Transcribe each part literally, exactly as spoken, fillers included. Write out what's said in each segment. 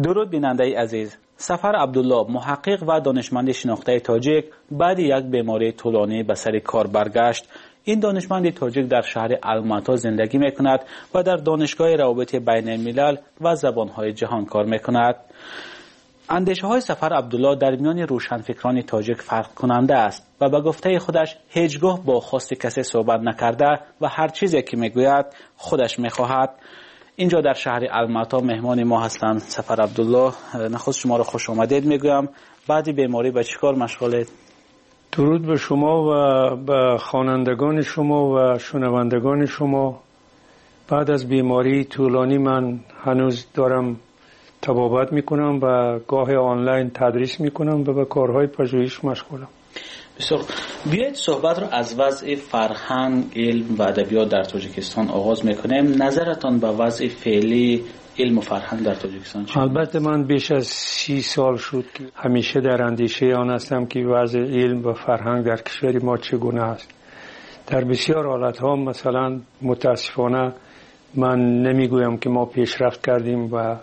درود بیننده عزیز. سفر عبدالله، محقق و دانشمند شناخته تاجیک، بعد یک بیماری طولانی به سر کار برگشت. این دانشمند تاجیک در شهر الماتا زندگی می کند و در دانشگاه روابط بین الملل و زبانهای جهان کار می کند. اندیشه های سفر عبدالله در میان روشنفکران تاجیک فرق کننده است و به گفته خودش هیچگاه با خواست کسی صحبت نکرده و هر چیزی که می گوید خودش می خواهد. اینجا در شهر الماتا مهمان ما هستند سفر عبدالله. نخست شما را خوش آمدید میگویم. بعد بیماری به چیکار مشغولید؟ درود به شما و به خوانندگان شما و شنوندگان شما. بعد از بیماری طولانی من هنوز دارم طبابت میکنم و گاه آنلاین تدریس میکنم و به کارهای پژوهش مشغولم. بسیار. بیایید صحبت رو از وضع فرهنگ، علم و ادبیات در تاجیکستان آغاز میکنیم. نظرتان به وضع فعلی علم و فرهنگ در تاجیکستان چیه؟ البته من بیش از سی سال شد که همیشه در اندیشه آن هستم که وضع علم و فرهنگ در کشور ما چگونه است. در بسیار حالتها مثلا متاسفانه من نمیگویم که ما پیشرفت کردیم و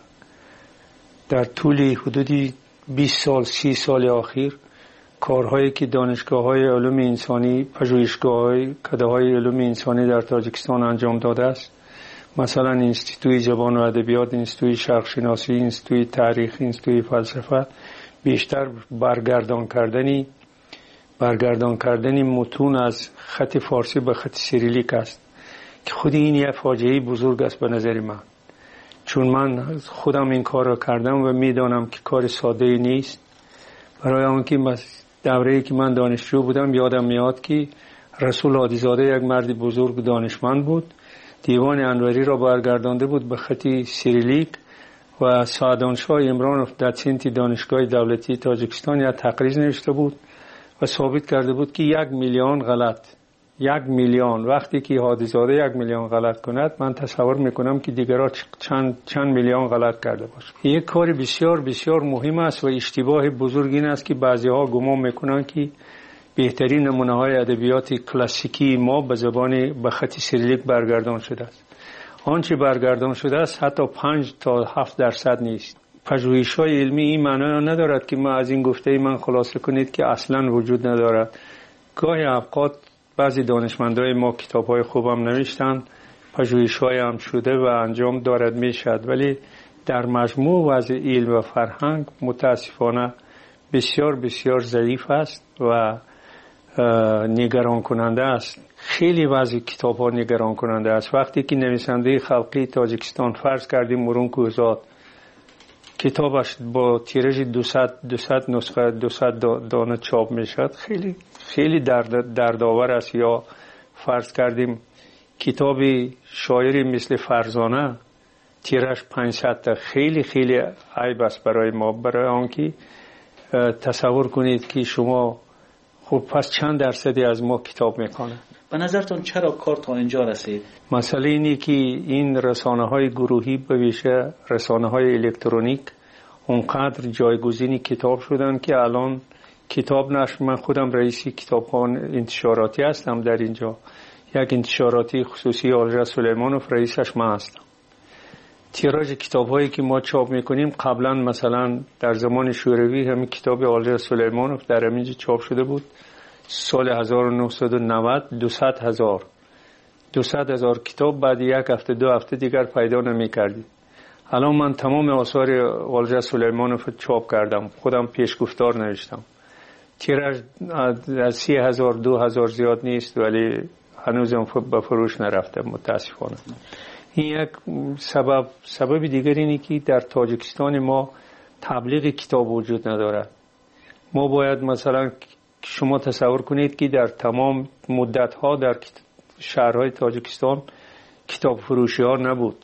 در طول حدودی بیست سال سی سال اخیر کارهایی که دانشگاه‌های علوم انسانی، پژوهشگاه‌های کده‌های علوم انسانی در تاجیکستان انجام داده است، مثلا انستیتوی زبان و ادبیات، انستیتوی شرق شناسی، انستیتوی تاریخ، انستیتوی فلسفه، بیشتر برگردان کردنی برگردان کردنی متون از خط فارسی به خط سیریلیک است که خود این یک فاجعه بزرگ است به نظر من، چون من خودم این کار را کردم و میدانم که کار ساده نیست. برای آنکه دوره‌ای که من دانشجو بودم یادم میاد که رسول عادیزاده یک مرد بزرگ دانشمند بود، دیوان انوری را برگردانده بود به خط سیریلیک و سعدانشاه عمرانوف در سنت دانشگاه دولتی تاجیکستان یک تقریر نوشته بود و ثابت کرده بود که یک میلیون غلط یک میلیون وقتی که عادیزاده یک میلیون غلط کند، من تصور میکنم که دیگرها چند چند میلیون غلط کرده باشه. یک کار بسیار بسیار مهم است و اشتباه بزرگ این است که بعضی‌ها گمان میکنند که بهترین نمونه‌های ادبیات کلاسیکی ما به زبان به خط سیریلیک برگردان شده است. آنچه برگردان شده است حتی پنج تا هفت درصد نیست. پژوهش‌های علمی این معنی ندارد که ما از این گفته من خلاصه کنید که اصلاً وجود ندارد. گاهی اوقات بعضی دانشمندای ما کتاب‌های خوبم نوشتن، پژوهش‌های هم شده و انجام دارد میشد، ولی در مجموع وضع علم و فرهنگ متاسفانه بسیار بسیار ضعیف است و نگران کننده است. خیلی وضع کتاب‌ها نگران کننده است. وقتی که نویسنده خلقی تاجیکستان فرض کردیم مرون کوهزاد کتابش با تیراژ دویست نسخه دویست دانه چاپ میشد، خیلی خیلی درد دردآور است. یا فرض کردیم کتاب شاعری مثل فرزانه تیراژ پانصد تا، خیلی خیلی عیب است برای ما. برای آنکه تصور کنید که شما خب پس چند درصدی از ما کتاب میکنه. به نظرتون چرا کار تا اینجا رسید؟ مسئله اینه که این رسانه‌های گروهی به ویژه رسانه‌های الکترونیک اونقدر جایگزین کتاب شدن که الان کتاب نشر، من خودم رئیس کتابخانه انتشاراتی هستم در اینجا، یک انتشاراتی خصوصی آلژا سلیمانوف رئیسش من هستم. تیراژ کتاب‌هایی که ما چاپ می‌کنیم قبلا مثلا در زمان شوروی همین کتاب آلژا سلیمانوف در همینجا چاپ شده بود سال هزار و نهصد و نود دویست هزار دویست هزار کتاب بعد یک هفته دو هفته دیگر پیدا نمی‌کردیم. الان من تمام آثار آلژا سلیمانوف چاپ کردم، خودم پیشگفتار نوشتم. تیراژ از سی هزار دو هزار زیاد نیست ولی هنوزم به فروش نرفته متاسفانه. این یک سبب سبب دیگر اینه که در تاجیکستان ما تبلیغ کتاب وجود ندارد. ما باید مثلا شما تصور کنید که در تمام مدت ها در شهرهای تاجیکستان کتاب فروشی ها نبود.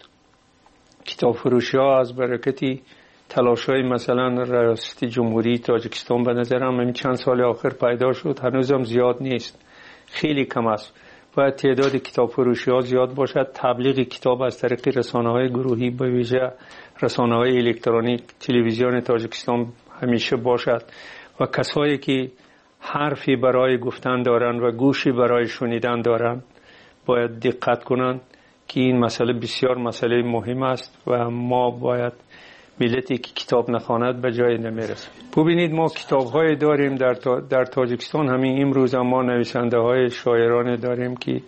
کتاب فروشی ها از برکتی تلاش های مثلا ریاست جمهوری تاجیکستان به نظرم همین چند سال آخر پیدا شد، هنوزم زیاد نیست، خیلی کم است. باید تعداد کتاب فروشی ها زیاد باشد، تبلیغ کتاب از طریق رسانه های گروهی به ویژه رسانه های الکترونیک، تلویزیون تاجیکستان همیشه باشد و کسایی که حرفی برای گفتن دارند و گوشی برای شنیدن دارند باید دقت کنند که این مسئله بسیار مسئله مهم است و ما باید ملتی که کتاب نخواند به جای نمیرسه. ببینید ما کتاب های داریم در, تا در تاجیکستان. همین امروز هم ما نویسنده های شاعران داریم که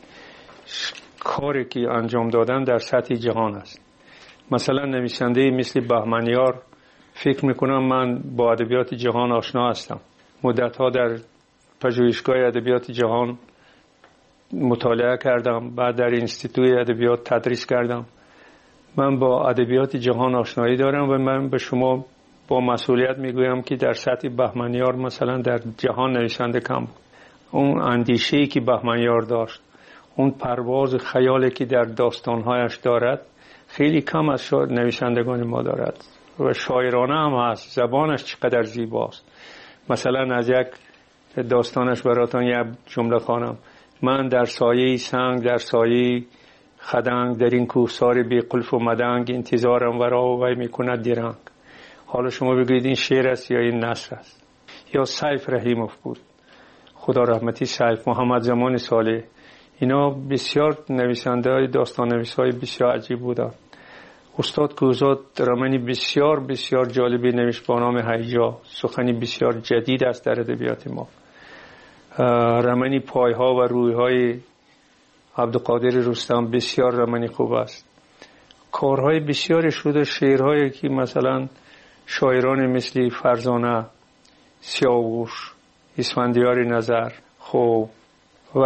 کاری که انجام دادن در سطح جهان است. مثلا نویسنده مثل بهمنیار، فکر میکنم من با ادبیات جهان آشنا هستم. مدت ها در پژوهشگاه ادبیات جهان مطالعه کردم، بعد در انستیتوی ادبیات تدریس کردم. من با ادبیات جهان آشنایی دارم و من به شما با مسئولیت میگویم که در سطح بهمنیار مثلا در جهان نویسنده کم بود. اون اندیشه‌ای که بهمنیار داشت، اون پرواز خیالی که در داستانهایش دارد خیلی کم از نویسندگان ما دارد و شاعرانه هم هست. زبانش چقدر زیباست. مثلا از یک داستانش براتون یک جمله خوانم: من در سایه سنگ، در سایه خدنگ، در این کوهسار بی قلف و مدنگ، انتظارم ورا و وی میکند درنگ. حالا شما بگویید این شعر است یا این نثر است؟ یا سیف رحیموف بود، خدا رحمتی سیف، محمد زمان صالح، اینا بسیار نویسنده های داستان نویس های بسیار عجیب بودند. استاد کوزاد رمانی بسیار بسیار جالبی نوشت با نام هیجا، سخنی بسیار جدید است در ادبیات ما. رمانی پایها و رویهای عبدالقادر رستم بسیار رمانی خوب است. کارهای بسیاری شده، شعرهایی که مثلا شاعران مثل فرزانه، سیاوش، اسفندیار نظر خوب و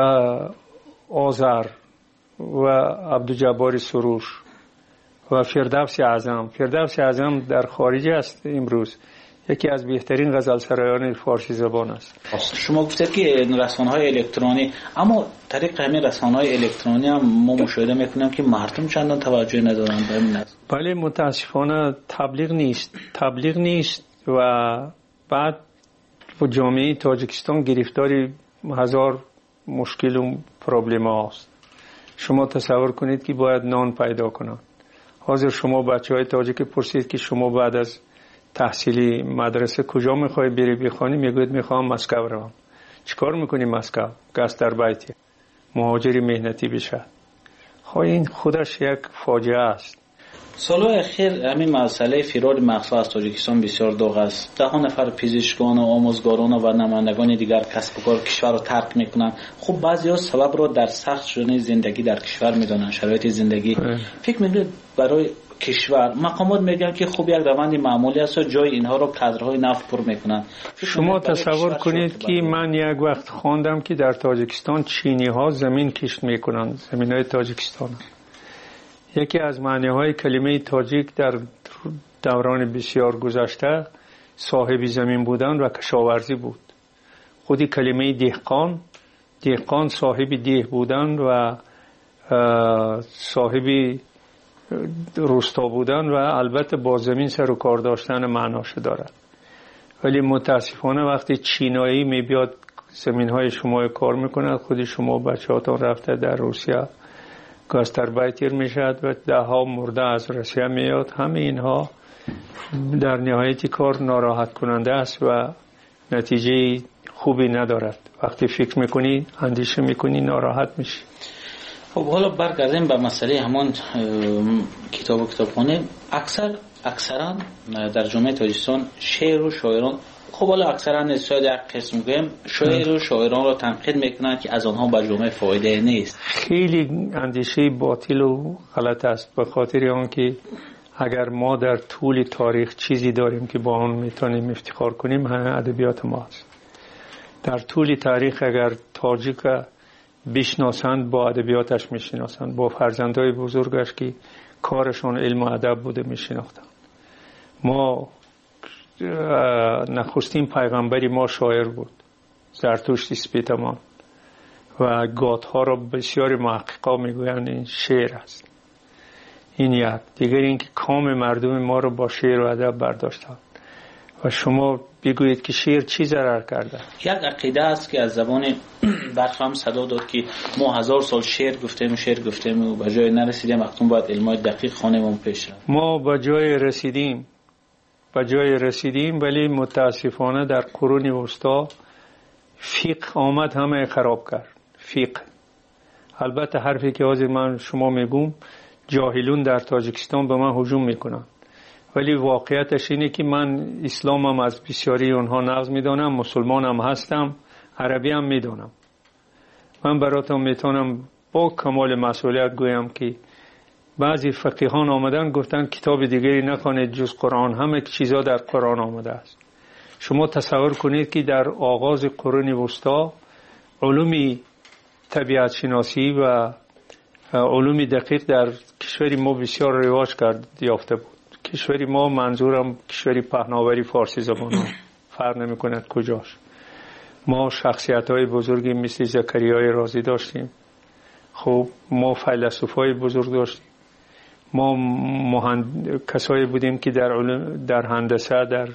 آذر و عبدالجبار سروش و فردوسی اعظم. فردوسی اعظم در خارج است امروز، یکی از بهترین غزلسرایان فارسی زبان است. شما گفتید که رسانه‌های الکترونی، اما طریق همین رسانه‌های الکترونی هم ما مشاهده میکنیم که مردم چندان توجه ندارن به این نظر. بله متاسفانه تبلیغ نیست تبلیغ نیست و بعد و جامعه تاجیکستان گرفتاری هزار مشکل و پروبلم هاست. شما تصور کنید که باید نان پیدا کنن. حاضر شما بچه های تاجیک پرسید که شما بعد از تحصیلی مدرسه کجا میخوای بری بخوانی؟ میگوید میخوام مسکو روم. چیکار میکنی مسکو؟ گاستربایتی، مهاجری مهنتی بشه. خب این خودش یک فاجعه است. سالهای اخیر همین مسئله فرار مغزها از تاجیکستان بسیار داغ است. ده ها نفر پزشکان و آموزگاران و نمایندگان دیگر کسب و کار کشور را ترک میکنند. خب بعضی‌ها سبب را در سخت شدن زندگی در کشور میدانند، شرایط زندگی. فکر میکنید برای کشور مقامات میگن که خوب یک روند معمولی است و جای اینها را کادرهای نفت پر میکنند. شما تصور کنید که من یک وقت خواندم که در تاجیکستان چینی ها زمین کشت میکنند، زمین های تاجیکستان. یکی از معنی های کلمه تاجیک در دوران بسیار گذشته صاحب زمین بودن و کشاورزی بود. خودی کلمه دهقان، دهقان صاحب ده بودن و صاحب روستا بودن و البته با زمین سر و کار داشتن معناش دارد. ولی متاسفانه وقتی چینایی می بیاد زمین های شما کار میکند، خودی شما بچه هاتون رفته در روسیه گاستربایتر میشد و ده ها مرده از روسیه میاد. همه اینها در نهایت کار ناراحت کننده است و نتیجه خوبی ندارد. وقتی فکر میکنی، اندیشه میکنی، ناراحت میشی. خب حالا برگردیم به مسئله همان کتاب و کتابخانه. اکثر اکثرا در جامعه تاجیکستان شعر و شاعران، خب حالا اکثرا نسبت یک قسم گیم شاعر و شاعران را تنقید میکنند که از آنها به جامعه فایده نیست. خیلی اندیشه باطل و غلط است، به خاطر آنکه اگر ما در طول تاریخ چیزی داریم که با آن میتونیم افتخار کنیم، همه ادبیات ما است. در طول تاریخ اگر تاجیک بشناسند با ادبیاتش میشناسند، با فرزندای بزرگش که کارشون علم و ادب بوده میشناختند. ما نخستین پیغمبری ما شاعر بود، زرتشت اسپیتمان، و گاتها را بسیاری محققا میگویند این شعر است. این یک دیگر اینکه کام مردم ما را با شعر و ادب برداشتند. و شما بگویید که شعر چی ضرر کرده؟ یک عقیده است که از زبان برخی هم صدا داد که ما هزار سال شعر گفتیم و شعر گفتیم و به جای نرسیدیم، اکنون باید علمای دقیق خوانیم و پیش رفتیم. ما به جای رسیدیم به جای رسیدیم ولی متاسفانه در قرون وسطا فقه آمد همه خراب کرد. فقه، البته حرفی که از من شما میگم، جاهلون در تاجیکستان به من هجوم میکنن، ولی واقعیتش اینه که من اسلامم از بسیاری اونها نقض میدونم، مسلمانم هستم، عربی هم میدونم. من براتون میتونم با کمال مسئولیت گویم که بعضی فقیهان آمدن گفتن کتاب دیگری نخوانید جز قرآن، همه چیزا در قرآن آمده است. شما تصور کنید که در آغاز قرون وسطا علوم طبیعت شناسی و علوم دقیق در کشور ما بسیار رواج کرد یافته بود. کشور ما منظورم کشور پهناوری فارسی زبان ها، فرق نمی کند کجاش. ما شخصیت های بزرگی مثل زکریای رازی داشتیم، خب ما فیلسوفای بزرگ داشتیم، ما مهند... کسایی بودیم که در علم، در هندسه، در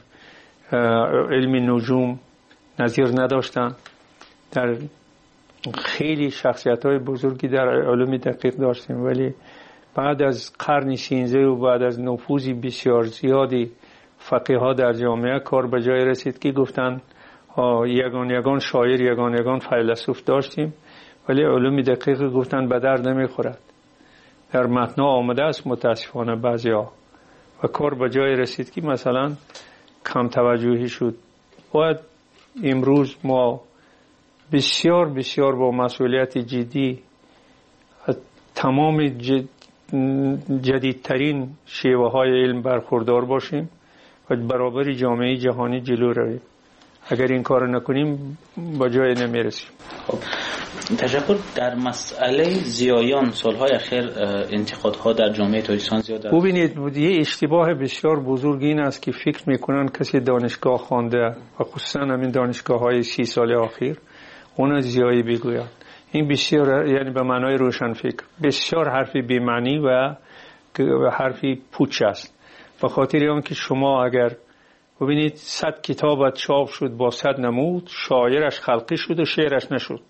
علم نجوم نظیر نداشتن. در خیلی شخصیت های بزرگی در علوم دقیق داشتیم، ولی بعد از قرن سیزده و بعد از نفوذ بسیار زیادی فقیه ها در جامعه کار به جای رسید که گفتن یگان یگان شاعر، یگان یگان فیلسوف داشتیم، ولی علوم دقیق گفتن به درد نمیخورد. در متن آمده است متاسفانه بعضیا، و کار به جای رسید که مثلا کم توجهی شد. باید امروز ما بسیار بسیار با مسئولیت جدی تمام جد جدیدترین شیوه های علم برخوردار باشیم و برابر جامعه جهانی جلو رویم. اگر این کار نکنیم با جای نمیرسیم. خب تشکر. در مسئله زیایان سالهای اخیر انتقادها در جامعه تاجیکستان زیاد است. ببینید یه اشتباه بسیار بزرگ این است که فکر میکنن کسی دانشگاه خوانده و خصوصا همین دانشگاه های سی سال اخیر اون زیایی بگوید. این بسیار، یعنی به معنای روشن فکر، بسیار حرفی بی‌معنی و حرفی پوچ است. به خاطر آن که شما اگر ببینید صد کتاب چاپ شد با صد نمود، شاعرش خلقی شد و شعرش نشد.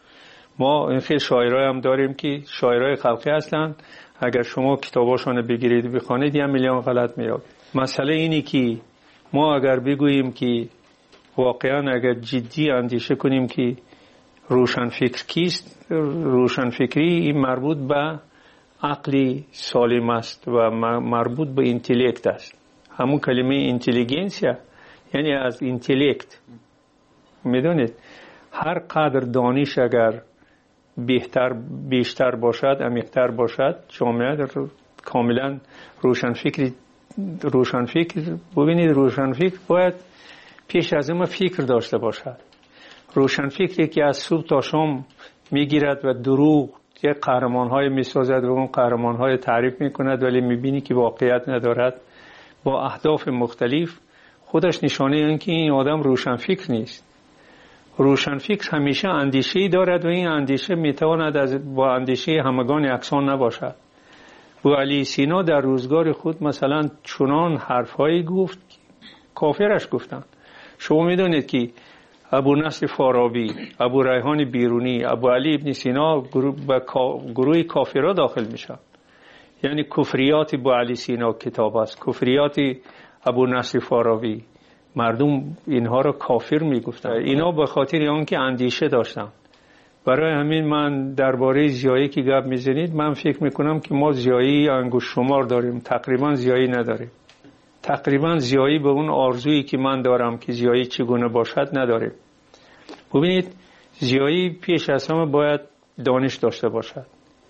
ما این خیلی شاعرای هم داریم که شاعرای خلقی هستند، اگر شما کتاباشون بگیرید بخونید یک میلیون غلط میاد. مسئله اینی که ما اگر بگوییم که واقعا اگر جدی اندیشه کنیم که روشن فکر کیست، روشن فکری این مربوط به عقلی سالم است و مربوط به اینتلیکت است. همون کلمه اینتلیگنسیا یعنی از اینتلیکت. میدونید هر قدر دانش اگر بهتر بیشتر باشد، عمیق‌تر باشد، جامعه کاملا روشن فکری روشن فکر ببینید روشن فکر باید پیش از همه فکر داشته باشد. روشن فکری که از صبح تا شام میگیرد و دروغ یک قهرمان‌های میسازد و اون قهرمان‌های تعریف میکند ولی میبینی که واقعیت ندارد با اهداف مختلف، خودش نشانه این که این آدم روشن فکر نیست. روشن فکر همیشه اندیشه‌ای دارد و این اندیشه میتواند از با اندیشه همگان یکسان نباشد. و علی سینا در روزگار خود مثلا چنان حرفهایی گفت کافرش گفتن. شما میدونید که ابو نصر فارابی، ابو ریحان بیرونی، ابو علی ابن سینا به گروه کافرها داخل میشن. یعنی کفریات ابو علی سینا کتاب است، کفریات ابو نصر فارابی. مردم اینها را کافر میگفتن. اینا به خاطر آنکه اندیشه داشتن. برای همین من درباره زیایی که گپ میزنید، من فکر میکنم که ما زیایی انگشت شمار داریم، تقریبا زیایی نداریم. تقریبا زیایی به اون آرزویی که من دارم که زیایی چگونه باشد نداریم. ببینید زیایی پیش از همه باید دانش داشته باشد.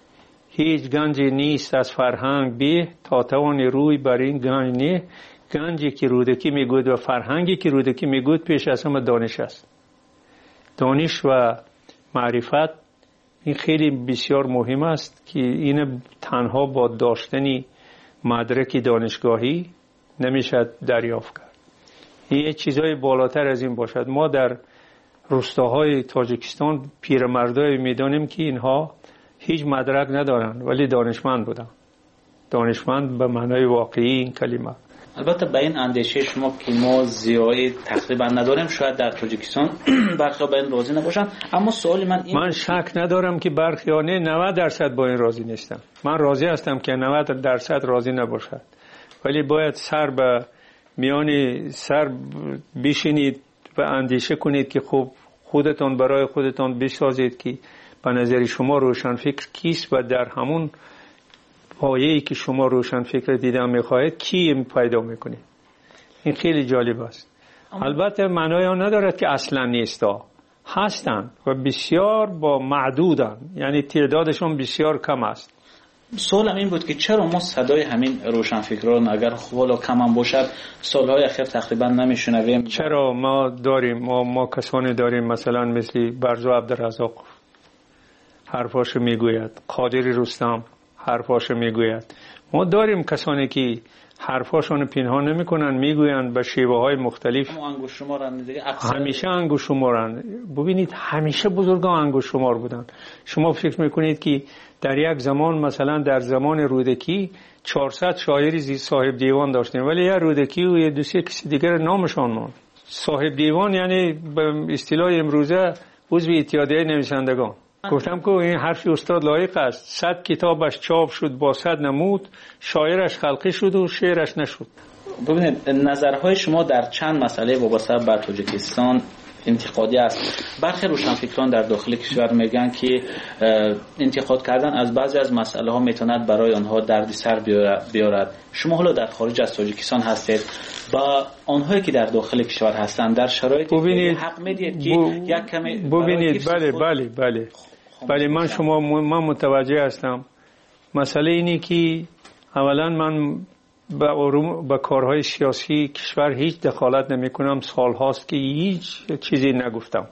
هیچ گنجی نیست از فرهنگ به تا توان روی بر این گنج نه. گنجی که رودکی میگوید و فرهنگی که رودکی میگوید پیش از همه دانش است. دانش و معرفت این خیلی بسیار مهم است که این تنها با داشتنی مدرک دانشگاهی نمیشد دریافت کرد. این چیزای بالاتر از این باشد. ما در روستاهای تاجیکستان پیرمردای میدانیم که اینها هیچ مدرک ندارند ولی دانشمند بودند. دانشمند به معنای واقعی این کلمه. البته به این اندیشه شما که ما زیایی تقریبا نداریم، شاید در تاجیکستان برخی به این راضی نباشن، اما سوال من این من شک ندارم که برخی ها نه نود درصد با این راضی نیستم. من راضی هستم که نود درصد راضی نباشد، ولی باید سر به میان سر بشینید و اندیشه کنید که خب خودتان برای خودتان بسازید که به نظر شما روشن فکر کیست و در همون پایه‌ای که شما روشن فکر دیدن میخواهید کی پیدا میکنید. این خیلی جالب است. البته معنای آن ندارد که اصلا نیستا، هستند و بسیار با معدودن، یعنی تعدادشون بسیار کم است. سوالم این بود که چرا ما صدای همین روشنفکران اگر حالا کم هم باشد سالهای اخیر تقریبا نمیشنویم؟ چرا ما داریم، ما, ما کسانی داریم مثلا مثل برزو عبدالرزاق حرفاشو میگوید، قادری رستم حرفاشو میگوید. ما داریم کسانی که حرفاشون پنهان نمیکنن، میگویند به شیوه های مختلف. انگوش شمارن دیگه، همیشه انگوش شمارن. ببینید همیشه بزرگان انگوش شمار بودن. شما فکر میکنید که در یک زمان مثلا در زمان رودکی چهارصد شاعری صاحب دیوان داشتیم، ولی یا رودکی و یا دو سه کسی دیگر نامشان ماند. صاحب دیوان یعنی به اصطلاح امروزه عضو اتحادیه نویسندگان. گفتم که این حرف استاد لایق است. صد کتابش چاپ شد با صد نمود، شاعرش خلقی شد و شعرش نشد. ببینید نظرهای شما در چند مسئله وابسته به تاجیکستان انتقادی است. برخی روشنفکران در داخل کشور میگن که انتقاد کردن از بعضی از مسئله ها میتواند برای آنها دردسر بیارد. شما حالا در خارج از تاجیکستان هستید، با آنهایی که در داخل کشور هستند در شرایطی ببینید حق میدید که ب... یک کمی ببینید بله بله بله بله من شما من متوجه هستم. مسئله اینی که اولا من با با کارهای سیاسی کشور هیچ دخالت نمی کنم. سال هاست که هیچ چیزی نگفتم.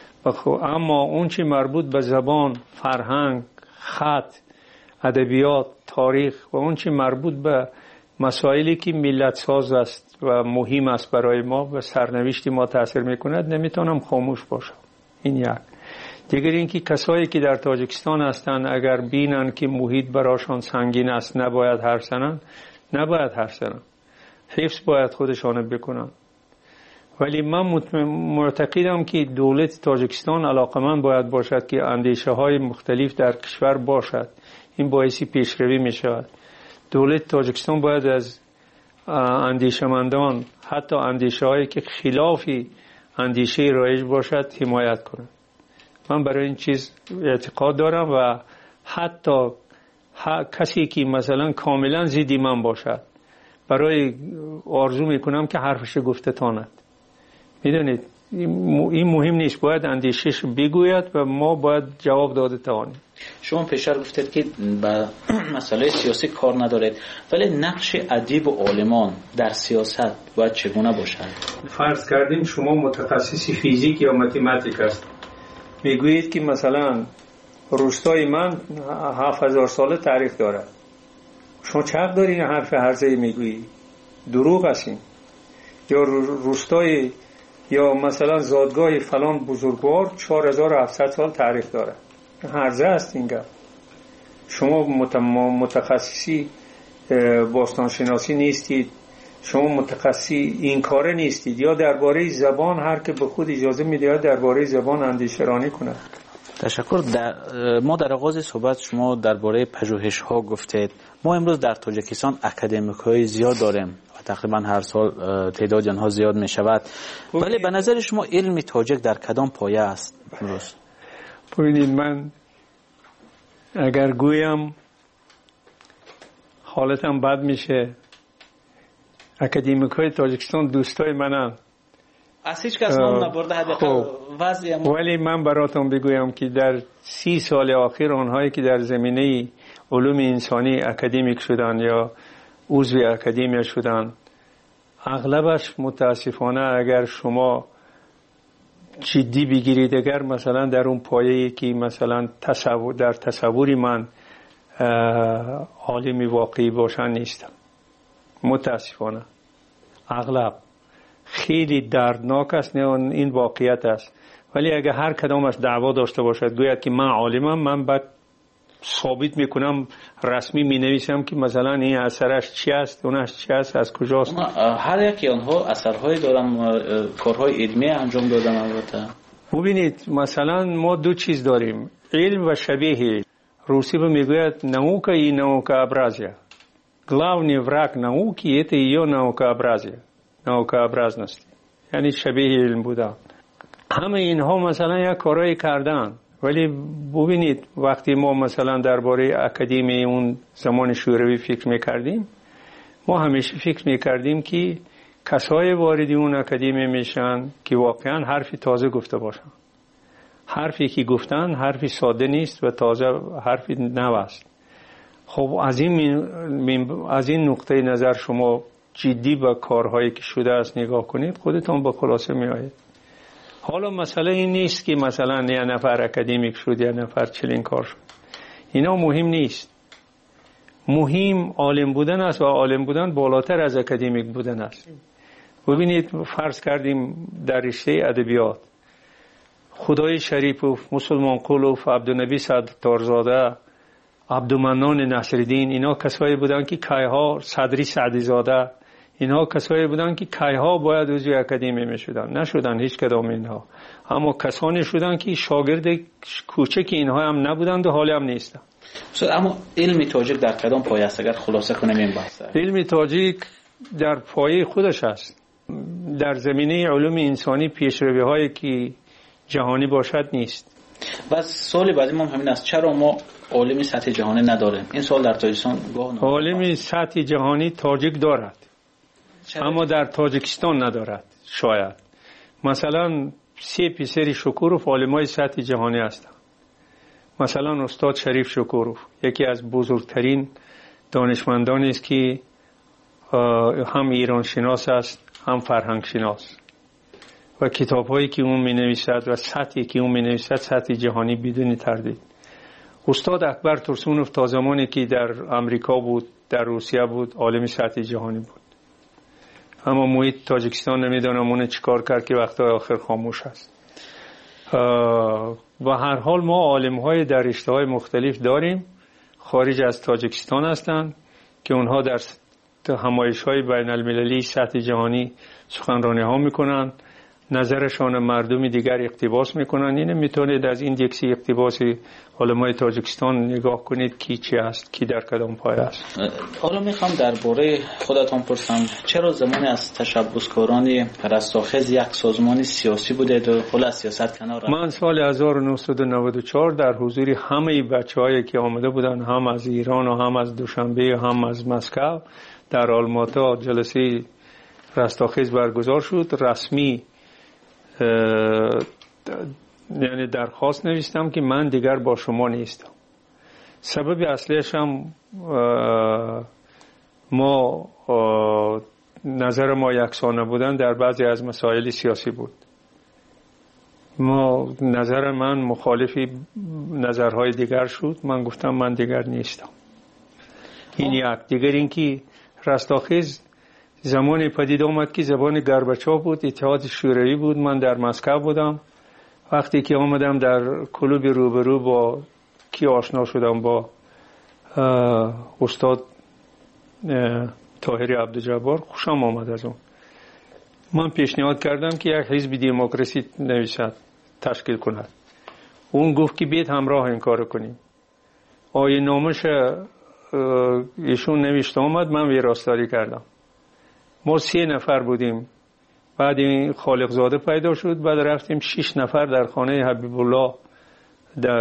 اما اون چی مربوط به زبان، فرهنگ، خط، ادبیات، تاریخ و اون چی مربوط به مسائلی که ملت ساز است و مهم است برای ما و سرنوشت ما تاثیر میکند نمیتونم خاموش باشم. این یک. دیگر اینکه کسایی که در تاجیکستان هستند اگر بینن که محیط براشان سنگین است نباید حرف زنن، نباید حرف زنن. حفظ باید خودشان بکنن. ولی من معتقدم که دولت تاجیکستان علاقمند باید باشد که اندیشه های مختلف در کشور باشد. این باعثی پیشروی می شود. دولت تاجیکستان باید از اندیشمندان، حتی اندیشه هایی که خلافی اندیشه رایج باشد حمایت کنند. من برای این چیز اعتقاد دارم و حتی کسی که مثلا کاملا ضد من باشد برای آرزو میکنم که حرفش گفته تاند. میدونید این مهم نیست، باید اندیشش بگوید و ما باید جواب داده توانیم. شما پیشتر گفتید که به مسئله سیاسی کار ندارید، ولی نقش ادیب و عالمان در سیاست باید چگونه باشد؟ فرض کردیم شما متخصصی فیزیک یا متماتیک است، میگویید که مثلا روستای من هفت هزار ساله تاریخ دارد. شما چه حق داری این حرف هرزه‌ای میگویی؟ دروغ است. یا روستای یا مثلا زادگاه فلان بزرگوار چهار هزار و هفتصد سال تاریخ دارد. هرزه است این گپ. شما متخصصی باستانشناسی نیستید، شما متخصصی این کاره نیستید. یا درباره زبان هر که به خود اجازه میده درباره زبان اندیشه رانی کنه. تشکر. در ما در آغاز صحبت شما درباره پژوهش ها گفتید. ما امروز در تاجیکستان اکادمیک های زیاد داریم و تقریبا هر سال تعداد آنها زیاد می شود، ولی به نظر شما علم تاجیک در کدام پایه است امروز؟ ببینید من اگر گویم حالتم بد میشه. اکادمیک های تاجیکستان دوستای منن، از هیچ کس نام نبرده حداقل وضعی. ولی من براتون بگویم که در سی سال آخر آنهایی که در زمینه علوم انسانی اکادمیک شدن یا عضو اکادمیا شدن، اغلبش متاسفانه اگر شما جدی بگیرید، اگر مثلا در اون پایه‌ای که مثلا تصور در تصوری من عالمی واقعی باشن نیستم. متاسفانه اغلب خیلی دردناک است، نه این واقعیت است. ولی اگر هر کدامش دعوا داشته باشد گوید که من عالمم، من بعد ثابت میکنم، رسمی مینویسم که مثلا این اثرش چی است، اونش چی است، از کجاست. هر یکی آنها اثرهای دارن، کارهای علمی انجام دادن. البته ببینید مثلا ما دو چیز داریم، علم و شبیه. روسی به میگوید نаука і наукообразие. Главный враг науки это ее наукообразие. наукообразность. یعنی شبیه علم بودن. همه اینها مثلا یک کارایی کردن ولی ببینید وقتی ما مثلا درباره اکادمی اون زمان شوروی فکر میکردیم، ما همیشه فکر میکردیم که کسای واردی اون اکادمی میشن که واقعا حرفی تازه گفته باشن. حرفی که گفتن حرفی ساده نیست و تازه حرفی نو است. خب از این از این نقطه نظر شما جدی به کارهایی که شده است نگاه کنید، خودتون با خلاصه میآیید. حالا مسئله این نیست که مثلا یه نفر اکادمیک شد یا نفر چلین کار شد، اینا مهم نیست. مهم عالم بودن است و عالم بودن بالاتر از اکادمیک بودن است. ببینید فرض کردیم در رشته ادبیات خدای شریفوف، مسلمان قلوف، عبدالنبی ستارزاده، عبدالمنان نصرالدین، اینا کسایی بودن که کایها، صدری سعدی زاده، اینها کسایی بودن که کایها باید عضو اکادمی می شدن. نشدن هیچ کدام اینها، اما کسانی شدن که شاگرد کوچک اینها هم نبودند و حالی هم نیستند. اما علم تاجیک در کدام پایه است اگر خلاصه کنیم این بحث؟ علم تاجیک در پایه خودش است. در زمینه علوم انسانی پیشروی هایی که جهانی باشد نیست. بس سوال بعدی ما همین است، چرا ما عالم سطح جهانی نداریم؟ این سوال در تاجیکستان گاه عالم سطح جهانی تاجیک دارد، اما در تاجیکستان ندارد. شاید مثلا سه پسر شکوروف عالمای سطح جهانی هستند. مثلا استاد شریف شکوروف یکی از بزرگترین دانشمندانی است که هم ایران شناس است هم فرهنگ شناس و کتاب‌هایی که اون می‌نویسد و سطحی که اون می‌نویسد سطح جهانی بدون تردید. استاد اکبر ترسونوف تا زمانی که در امریکا بود، در روسیه بود، عالم سطح جهانی بود. اما محیط تاجیکستان نمیدونم اون چیکار کرد که وقتای آخر خاموش است. و هر حال ما عالم‌های در رشته‌های مختلف داریم خارج از تاجیکستان هستند که اونها در همایش‌های بین‌المللی سطح جهانی سخنرانی‌ها می‌کنند، نظرشان مردم دیگر اقتباس میکنن. اینه میتونید از این یکسی اقتباس علمای تاجیکستان نگاه کنید کی چی است، کی در کدام پایه است. حالا میخوام درباره خودتون پرسم، چرا زمان از تشبثکاران رستاخیز یک سازمان سیاسی بوده و خلا سیاست کنار رفت؟ من سال هزار و نهصد و نود و چهار در حضور همه بچه‌هایی که آمده بودن، هم از ایران و هم از دوشنبه و هم از مسکو، در آلماتا جلسه رستاخیز برگزار شد. رسمی یعنی درخواست نوشتم که من دیگر با شما نیستم. سبب اصلیش هم ما نظر ما یکسان بودن در بعضی از مسائل سیاسی بود. ما نظر من مخالفی نظرهای دیگر شد. من گفتم من دیگر نیستم. این یک. دیگر این که رستاخیز زمانی پدید آمد که زبان گرباچوف بود، اتحاد شوروی بود. من در مسکو بودم. وقتی که آمدم در کلوب روبرو با کی آشنا شدم، با استاد طاهری عبدالجبار. خوشم آمد از اون. من پیشنهاد کردم که یک حزب دموکراسی نویسد تشکیل کند. اون گفت که بیت همراه این کارو کنیم. آیه نامش ایشون نوشته آمد، من ویراستاری کردم. ما سه نفر بودیم. بعد این خالق زاده پیدا شد. بعد رفتیم شش نفر در خانه حبیب الله در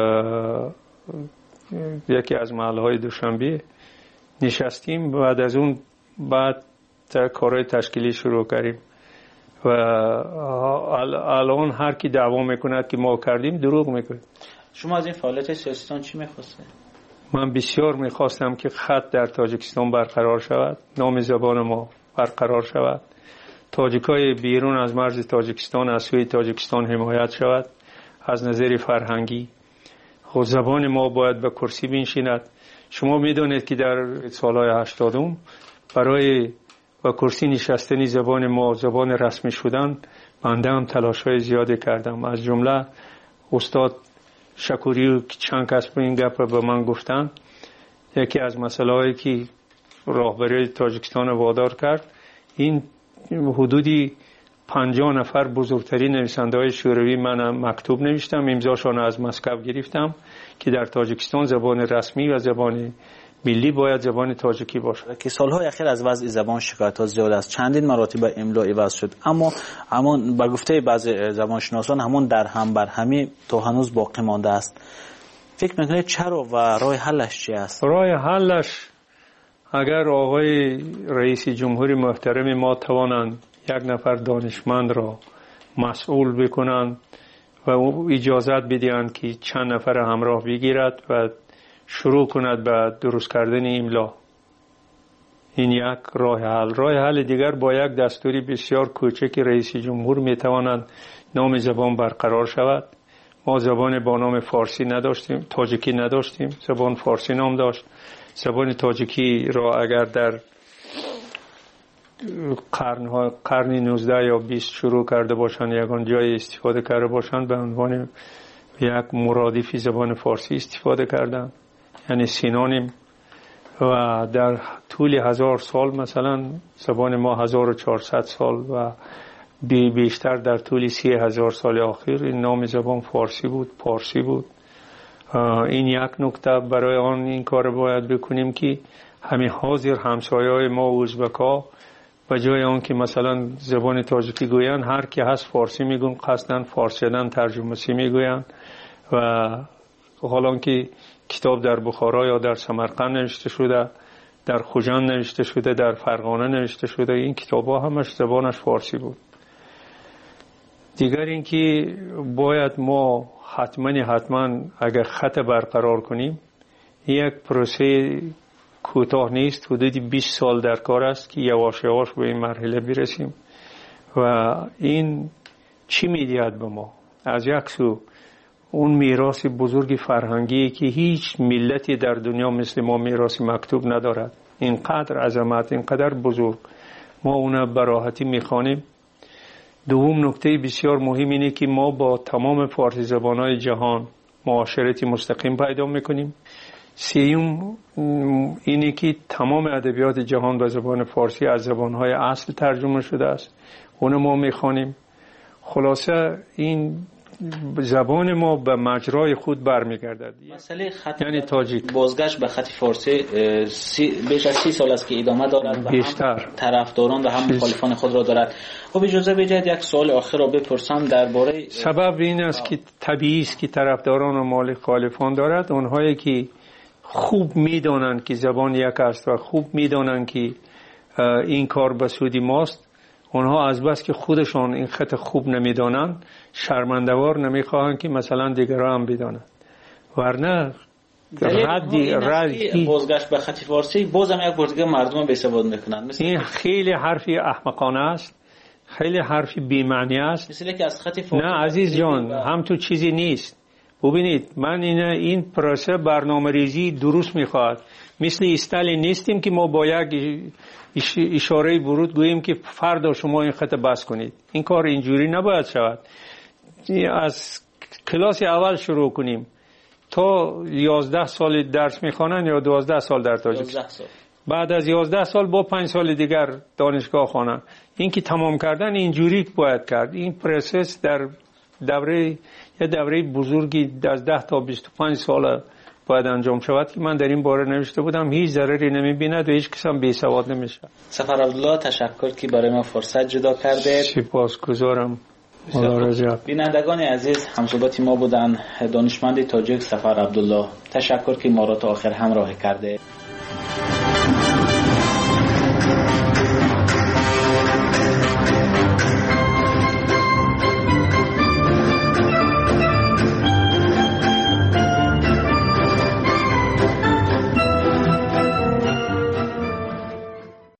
یکی از محلهای دوشنبه نشستیم. بعد از اون بعد کارهای تشکیلی شروع کردیم و الان هر کی دعوا میکند که ما کردیم دروغ میکنه. شما از این فعالیت سیاستان چی میخواستید؟ من بسیار میخواستم که خط در تاجیکستان برقرار شود، نام زبان ما برقرار شود، تاجیکای بیرون از مرز تاجیکستان از سوی تاجیکستان حمایت شود از نظر فرهنگی. خود زبان ما باید به کرسی بنشیند. شما میدونید که در سالهای هشتادم برای به کرسی نشستن زبان ما، زبان رسمی شدن، بنده هم تلاش‌های زیادی کردم. از جمله استاد شکوری چند کس به این گپ به من گفتن. یکی از مسائلی که راهبری تاجیکستان وادار کرد، این حدودی پنجاه نفر بزرگترین نویسنده‌های شوروی من مکتوب نوشتم، امضاشون از مسکو گرفتم که در تاجیکستان زبان رسمی و زبان ملی باید زبان تاجیکی باشه. که سالهای اخیر از وضع زبان شکایت‌ها زیاد است، چندین مراتب املا عوض شد، اما همون به گفته بعضی زبانشناسان همون در هم بر همی تو هنوز باقی مانده است. فکر میکنید چرا و راه حلش چی است؟ راه حلش اگر آقای رئیس جمهور محترم ما توانند یک نفر دانشمند را مسئول بکنند و اجازت بدهند که چند نفر همراه بگیرد و شروع کند به درست کردن املا، این یک راه حل. راه حل دیگر با یک دستوری بسیار کوچک رئیس جمهور میتواند نام زبان برقرار شود. ما زبان با نام فارسی نداشتیم، تاجیکی نداشتیم، زبان فارسی نام داشت. زبان تاجیکی را اگر در قرن قرن نوزده یا بیست شروع کرده باشند، یگان جای استفاده کرده باشند، به عنوان یک مرادف زبان فارسی استفاده کردند، یعنی سینونیم. و در طول هزار سال مثلا زبان ما هزار و چهارصد سال و بیشتر در طول سی هزار سال آخر این نام زبان فارسی بود، پارسی بود. این یک نکته. برای آن این کار باید بکنیم که همه حاضر همسایه‌های ما ازبک‌ها به جای آن که مثلا زبان تاجیکی گویند، هر کی هست فارسی میگن، قصدن فارسیدن ترجمه‌سی میگویند. و حالا که کتاب در بخارا یا در سمرقند نوشته شده، در خوجند نوشته شده، در فرغانه نوشته شده، این کتاب‌ها همش زبانش فارسی بود. دیگر اینکه باید ما حتما حتما اگر خط برقرار کنیم، یک پروسه کوتاه نیست، حدود بیست سال در کار است که یواش یواش به این مرحله برسیم. و این چی میدهد به ما؟ از یک سو اون میراث بزرگ فرهنگی که هیچ ملتی در دنیا مثل ما میراث مکتوب ندارد، اینقدر عظمت، اینقدر بزرگ، ما اون به راحتی میخوانیم. دوم نکته بسیار مهم اینه که ما با تمام فارسی زبانهای جهان معاشرتی مستقیم پیدا میکنیم. سیوم اینه که تمام ادبیات جهان به زبان فارسی از زبانهای اصل ترجمه شده است، اون ما میخوانیم. خلاصه این زبان ما به مجرای خود برمیگردد. مسئله خط یعنی تاجیک بازگشت به خط فارسی بیش از سی سال است که ادامه دارد و بیشتر هم طرفداران و هم مخالفان خود را دارد. خب اجازه بدهید یک سوال آخر را بپرسم درباره سبب این است که طبیعی است که طرفداران و مخالفان دارد. اونهایی که خوب میدانند که زبان یک است و خوب میدانند که این کار به سود ماست، اونها از بس که خودشان این خط خوب نمیدانند شرمنده‌وار نمیخواهند که مثلا دیگران هم بدانند. ورنه ردی ردی بازگشت به خط فارسی بازم یک بار دیگه مردم بی سواد میکنند. این خیلی حرفی احمقانه است، خیلی حرفی بی‌معنی است. مثل که از خط فارسی نه عزیز جان، هم تو چیزی نیست. ببینید من این این پروسه برنامه‌ریزی درست میخواد. مثل استالین نیستیم که ما با یک اشاره ورود گوییم که فردا شما این خط بس کنید. این کار اینجوری نباید شود. از کلاس اول شروع کنیم تا یازده سال درس میخوانن یا دوازده سال در تاجیکستان، بعد از یازده سال با پنج سال دیگر دانشگاه خوانن. این که تمام کردن اینجوری باید کرد. این پروسس در دوره یه دوره بزرگی از ده تا بیست و پنج سال باید انجام شود که من در این باره نوشته بودم. هیچ ضرری نمی‌بیند و هیچ کس هم بی‌سواد نمیشه. سفر عبدالله تشکر که برای ما فرصت جدا کرده. سپاسگزارم. خدا رضا. بینندگان عزیز، همصحبت ما بودن دانشمند تاجیک سفر عبدالله. تشکر که ما را تا آخر همراه کرده.